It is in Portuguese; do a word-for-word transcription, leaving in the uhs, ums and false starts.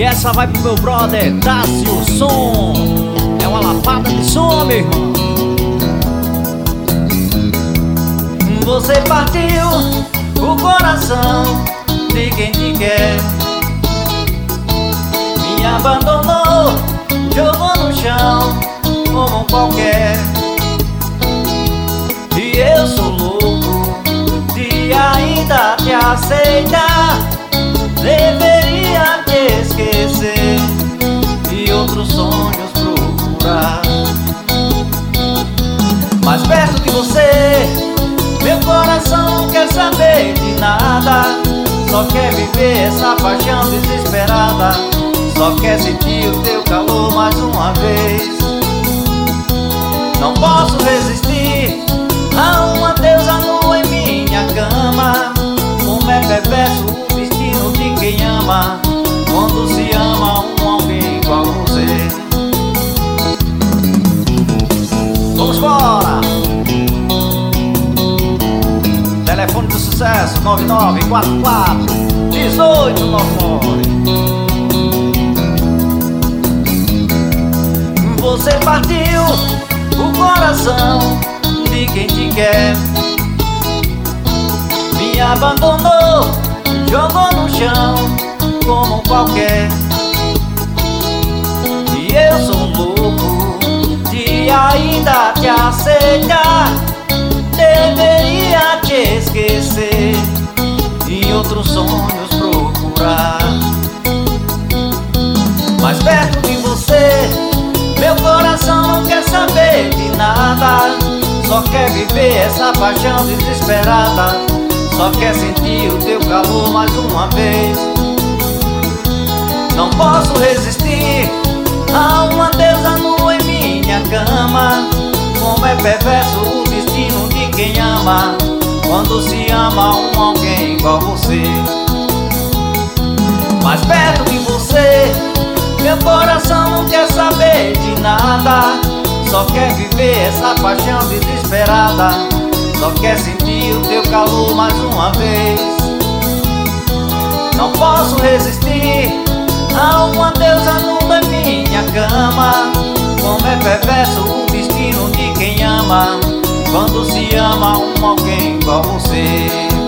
E essa vai pro meu brother Tássio Som. É uma lapada de som, meu irmão. Você partiu o coração de quem te quer, me abandonou, jogou no chão como um qualquer. E eu sou louco de ainda te aceitar. Deveria te esquecer e outros sonhos procurar. Mas perto de você, meu coração não quer saber de nada. Só quer viver essa paixão desesperada. Só quer sentir o teu calor mais uma vez. Não posso resistir a um adeus à lua em minha cama. Como é perverso o destino de quem ama, quando se ama um alguém igual você. Vamos embora! Telefone do sucesso nove nove quatro quatro um oito nove nove. Você partiu o coração de quem te quer, me abandonou, jogou no chão como um qualquer. E eu sou louco de ainda te aceitar. Deveria te esquecer e outros sonhos procurar. Mas perto de você, meu coração não quer saber de nada. Só quer viver essa paixão desesperada. Só quer sentir o teu calor mais uma vez. Não posso resistir a um adeus à lua em minha cama. Como é perverso o destino de quem ama, quando se ama um alguém igual você. Mas perto de você, meu coração não quer saber de nada. Só quer viver essa paixão desesperada. Só quer sentir o teu calor mais uma vez. Não posso resistir a um adeus à lua em minha cama. Como é perverso o destino de quem ama, quando se ama um alguém igual você.